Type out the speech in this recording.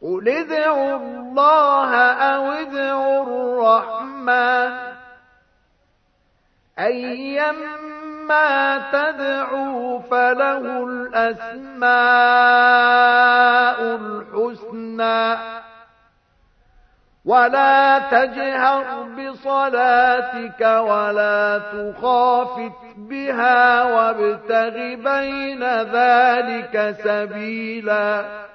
قل ادعوا الله أو ادعوا الرحمن أيما تدعوا فله الأسماء الحسنى ولا تجهر بصلاتك ولا تخافت بها وابتغ بين ذلك سبيلا